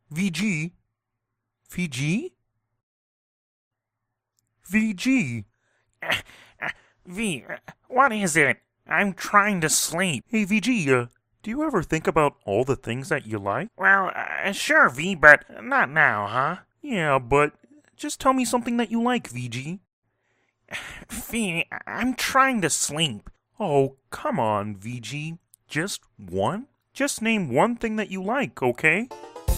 VG? VG? VG? V, what is it? I'm trying to sleep. Hey, VG, do you ever think about all the things that you like? Well, sure, V, but not now, huh? Yeah, but just tell me something that you like, VG. V, I'm trying to sleep. Oh, come on, VG. Just one? Just name one thing that you like, okay?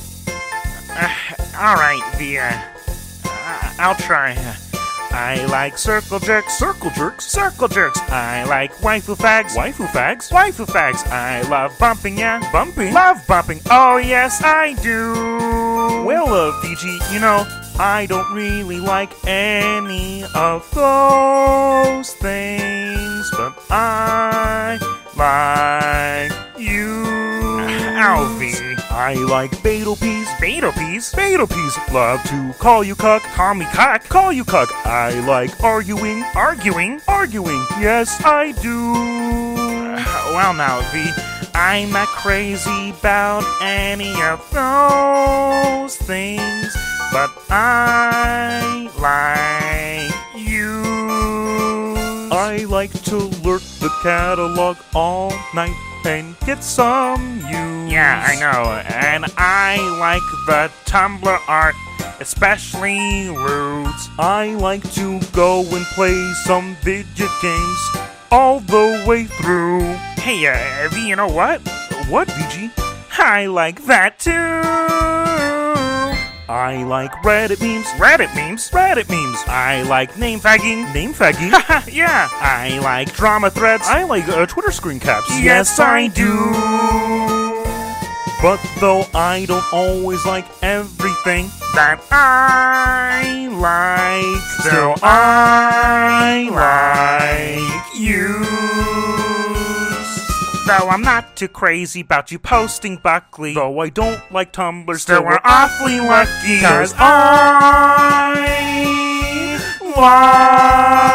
Alright, V, I'll try. I like circle jerks. Circle jerks? Circle jerks. I like waifu fags. Waifu fags? Waifu fags. I love bumping, yeah. Bumping? Love bumping. Oh, yes, I do. Well, VG, you know, I don't really like any of those things, but I like you. Ow, V. I like Betel peas. Betel peas? Betel peas. Love to call you cuck. Call me cuck. Call you cuck. I like arguing. Arguing? Arguing. Yes, I do. Well, now, V, I'm not crazy about any of those things, but I like you. I like to lurk the catalog all night and get some news. Yeah, I know, and I like the Tumblr art, especially Roots. I like to go and play some video games all the way through. Hey, V, you know what? What, VG? I like that too. I like Reddit memes. Reddit memes? Reddit memes. I like name fagging. Name fagging. Yeah. I like drama threads. I like Twitter screen caps. Yes, I do. But though I don't always like everything That I like, still I like you. Though I'm not too crazy about you posting Buckley, Though I don't like Tumblr, still we're awfully lucky, 'cause I like